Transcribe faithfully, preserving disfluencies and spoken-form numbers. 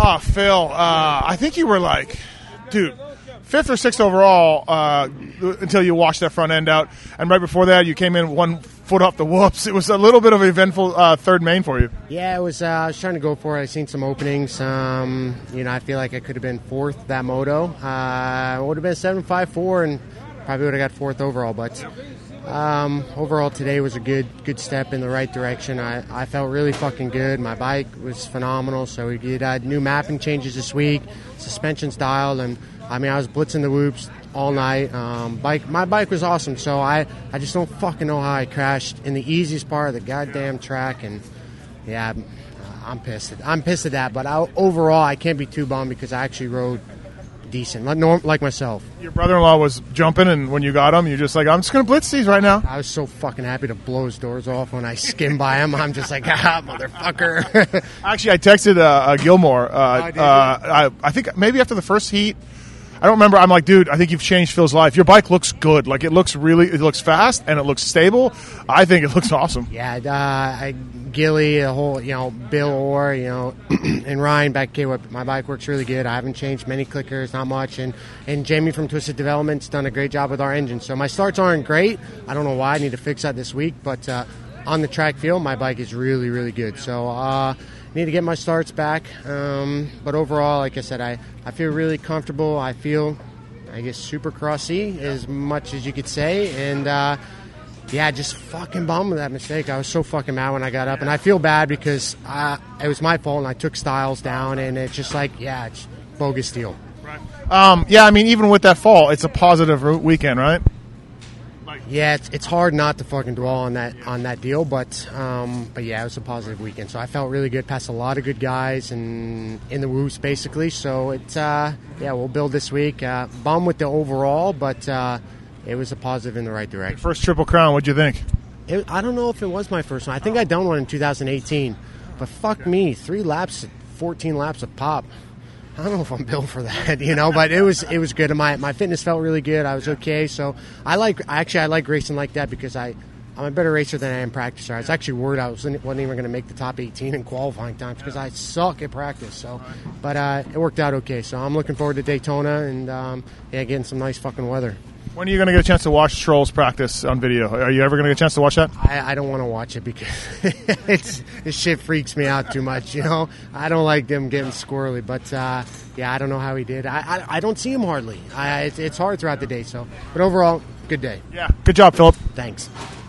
Oh, Phil, uh, I think you were like, dude, fifth or sixth overall uh, until you washed that front end out. And right before that, you came in one foot off the whoops. It was a little bit of an eventful uh, third main for you. Yeah, it was. Uh, I was trying to go for it. I seen some openings. Um, you know, I feel like I could have been fourth that moto. Uh, it would have been seven five four and probably would have got fourth overall. But um, overall today was a good good step in the right direction. I, I felt really fucking good. My bike was phenomenal. So we did uh, new mapping changes this week, suspension's dialed, and I mean I was blitzing the whoops all night. Um, bike, my bike was awesome. So I, I just don't fucking know how I crashed in the easiest part of the goddamn track. And yeah, I'm, I'm pissed. I'm pissed at that. But I, overall, I can't be too bummed because I actually rode decent, like, norm, like myself. Your brother-in-law was jumping, and when you got him, you're just like, I'm just going to blitz these right now. I was so fucking happy to blow his doors off when I skimmed by him. I'm just like, ah, motherfucker. Actually, I texted uh, uh, Gilmore. Uh, Oh, uh, I, I think maybe after the first heat. I don't remember. I'm like, dude, I think you've changed Phil's life. Your bike looks good. Like, it looks really, it looks fast and it looks stable. I think it looks awesome. Yeah, uh, I, Gilly, the whole, you know, Bill Orr, you know, and Ryan back here. My bike works really good. I haven't changed many clickers, not much. And, and Jamie from Twisted Development's done a great job with our engine. So my starts aren't great. I don't know why. I need to fix that this week. But uh, on the track field, my bike is really, really good. So, uh, need to get my starts back. Um, but overall, like I said, I, I feel really comfortable. I feel, I guess, super crossy as much as you could say. And, uh, yeah, just fucking bummed with that mistake. I was so fucking mad when I got up. And I feel bad because uh, it was my fault and I took Styles down. And it's just like, yeah, it's bogus deal. Right. Um, yeah, I mean, even with that fall, it's a positive weekend, right? Yeah, it's it's hard not to fucking dwell on that on that deal, but um, but yeah, it was a positive weekend. So I felt really good, passed a lot of good guys and in the whoops basically. So it's uh, yeah, we'll build this week. Uh, bummed with the overall, but uh, it was a positive in the right direction. First Triple Crown, what'd you think? It, I don't know if it was my first one. I think I done one in two thousand eighteen, but fuck me, three laps, fourteen laps of pop. I don't know if I'm built for that, you know, but it was it was good. And my my fitness felt really good. I was okay. So I like actually I like racing like that because I I'm a better racer than I am practicer. I was actually worried I wasn't, wasn't even going to make the top eighteen in qualifying times because I suck at practice. So, but uh, it worked out okay. So I'm looking forward to Daytona and um, yeah, getting some nice fucking weather. When are you going to get a chance to watch Trolls practice on video? Are you ever going to get a chance to watch that? I, I don't want to watch it because it's this shit freaks me out too much, you know? I don't like them getting squirrely, but uh, yeah, I don't know how he did. I I, I don't see him hardly. I, it's, it's hard throughout the day, so. But overall, good day. Yeah, good job, Philip. Thanks.